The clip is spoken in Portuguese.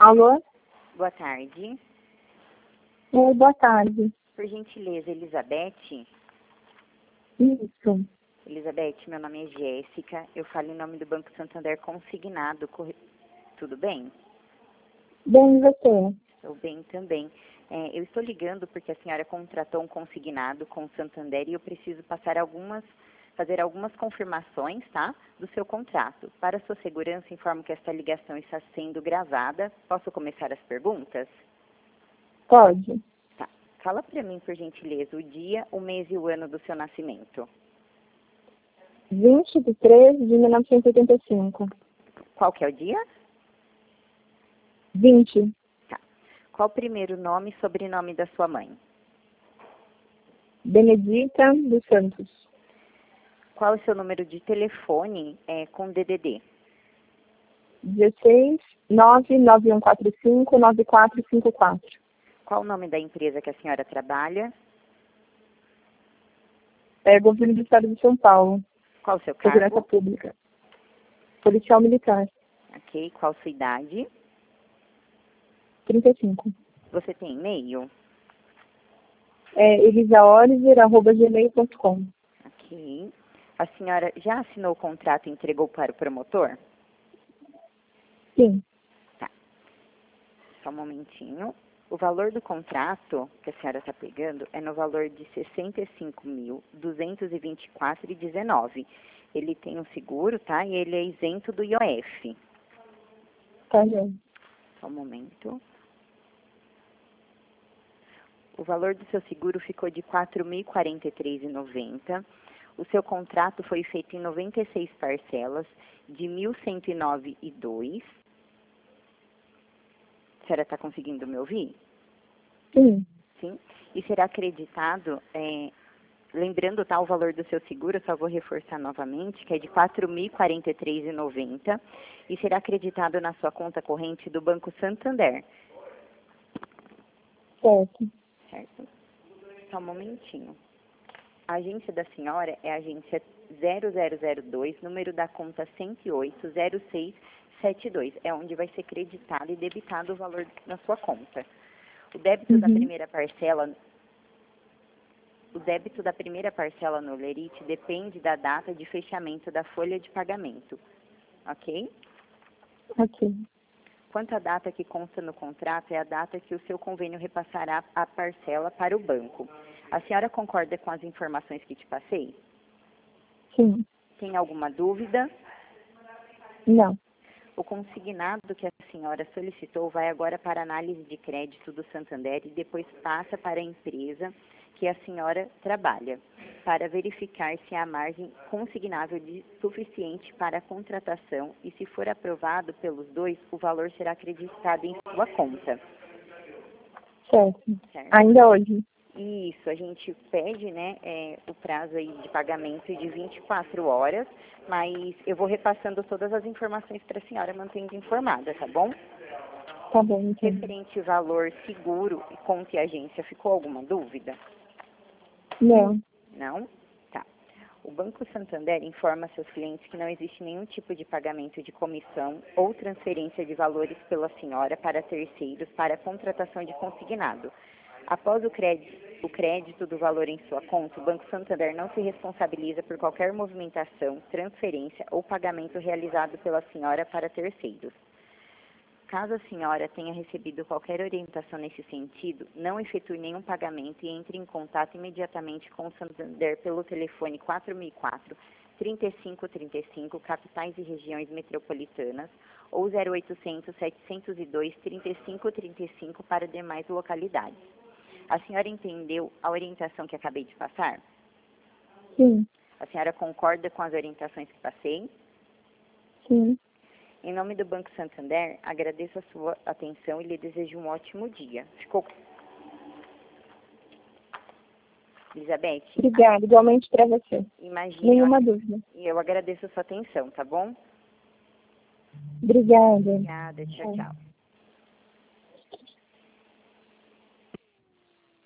Alô? Boa tarde. Oi, boa tarde. Por gentileza, Elizabeth? Isso. Elizabeth, meu nome é Jéssica. Eu falo em nome do Banco Santander Consignado. Tudo bem? Bem, e você? Estou bem também. Eu estou ligando porque a senhora contratou um consignado com o Santander e eu preciso fazer algumas confirmações, tá? Do seu contrato. Para sua segurança, informo que esta ligação está sendo gravada. Posso começar as perguntas? Pode. Tá. Fala para mim, por gentileza, o dia, o mês e o ano do seu nascimento. 20 de 3 de 1985. Qual que é o dia? 20. Tá. Qual o primeiro nome e sobrenome da sua mãe? Benedita dos Santos. Qual é o seu número de telefone com DDD? 16 99145 9454. Qual o nome da empresa que a senhora trabalha? Governo do Estado de São Paulo. Qual o seu Segurança cargo? Pública. Policial Militar. Ok. Qual sua idade? 35. Você tem e-mail? elisaoliver@gmail.com. Ok. A senhora já assinou o contrato e entregou para o promotor? Sim. Tá. Só um momentinho. O valor do contrato que a senhora está pegando é no valor de R$ 65.224,19. Ele tem um seguro, tá? E ele é isento do IOF. Tá, gente. Só um momento. O valor do seu seguro ficou de R$ 4.043,90. O seu contrato foi feito em 96 parcelas de R$ 1.109,02. A senhora está conseguindo me ouvir? Sim. Sim. E será acreditado, lembrando, tá, o valor do seu seguro, eu só vou reforçar novamente, que é de R$ 4.043,90 e será acreditado na sua conta corrente do Banco Santander. Certo. Certo? Só um momentinho. A agência da senhora é a agência 0002, número da conta 1080672. É onde vai ser creditado e debitado o valor na sua conta. O débito da primeira parcela no Lerite depende da data de fechamento da folha de pagamento. Ok? Ok. Quanto à data que consta no contrato, é a data que o seu convênio repassará a parcela para o banco. A senhora concorda com as informações que te passei? Sim. Tem alguma dúvida? Não. O consignado que a senhora solicitou vai agora para a análise de crédito do Santander e depois passa para a empresa que a senhora trabalha, para verificar se há margem consignável suficiente para a contratação e, se for aprovado pelos dois, o valor será acreditado em sua conta. Certo. Certo? Ainda hoje. Isso, a gente pede, né, o prazo aí de pagamento de 24 horas, mas eu vou repassando todas as informações para a senhora, mantendo informada, tá bom? Tá bom, entendi. Referente ao valor seguro e conta e agência, ficou alguma dúvida? Não. Não? Tá. O Banco Santander informa a seus clientes que não existe nenhum tipo de pagamento de comissão ou transferência de valores pela senhora para terceiros para a contratação de consignado. Após o crédito do valor em sua conta, o Banco Santander não se responsabiliza por qualquer movimentação, transferência ou pagamento realizado pela senhora para terceiros. Caso a senhora tenha recebido qualquer orientação nesse sentido, não efetue nenhum pagamento e entre em contato imediatamente com o Santander pelo telefone 4004-3535, capitais e regiões metropolitanas, ou 0800-702-3535 para demais localidades. A senhora entendeu a orientação que acabei de passar? Sim. A senhora concorda com as orientações que passei? Sim. Em nome do Banco Santander, agradeço a sua atenção e lhe desejo um ótimo dia. Ficou? Elizabeth? Obrigada, igualmente para você. Imagina. Nenhuma dúvida. E eu agradeço a sua atenção, tá bom? Obrigada. Obrigada, tchau, tchau.